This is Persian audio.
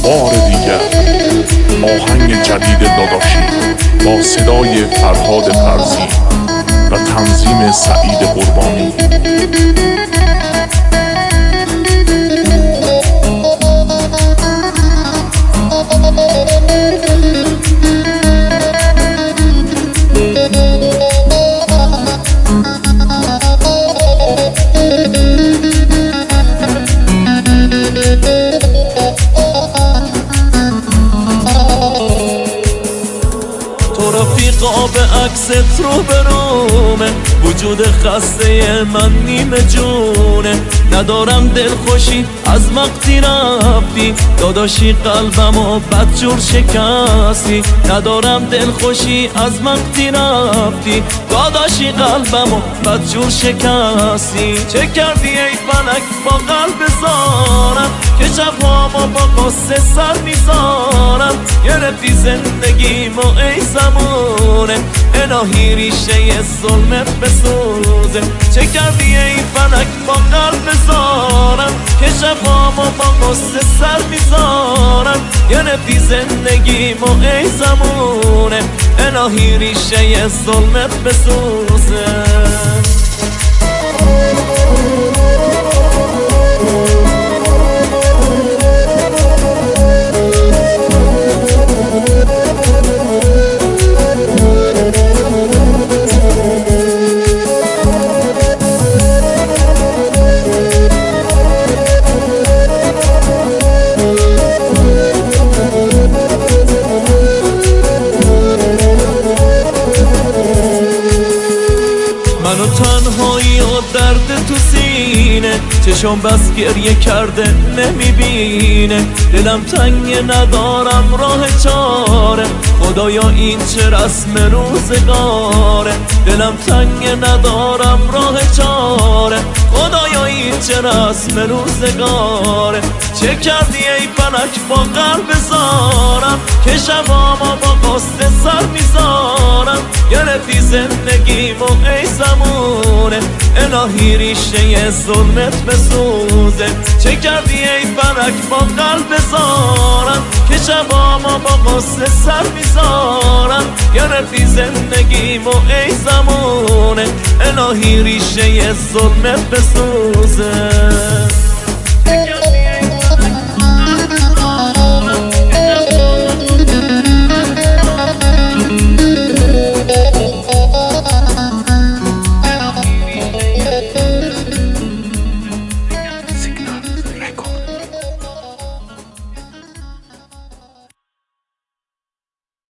بار دیگر آهنگ جدید داداشی با صدای فرهاد فرزی و تنظیم سعید قربانی. رفیقا به عکست رو برومه، وجود خسته من نیمه جونه. ندارم دلخوشی از وقتی رفتی، داداشی قلبمو بدجور شکستی. ندارم دلخوشی از وقتی رفتی، داداشی قلبمو بدجور شکستی. چه کردی ای فلک با قلب زارم، که شبهامو با قصه سر میذارم. گرفتی زندگیمو ای زمونه، الهی ریشه ظلمت بسوزه. چه کردی ای فلک با قلب زارم، که شبهامو با قصه سر میذارم. گرفتی زندگیمو ای زمونه، الهی ریشه ظلمت بسوزه. منو تنهایی و درد تو سینه، چشم بس گریه کرده نمیبینه. دلم تنگ ندارم راه چاره، خدایا این چه رسم روزگاره. دلم تنگ ندارم راه چاره، خدایا این چه رسم روزگاره. چه کردی ای فلک با قلب زارم، که شبامو با قصه سر میذارم. گرفتی زندگیمو ای زمونه، الهی ریشه ظلمت بسوزه. چه کردی ای فلک با قلب زارم، که شبامو با قصه سر میذارم. گرفتی زندگیمو ای زمونه، الهی ریشه ظلمت بسوزه.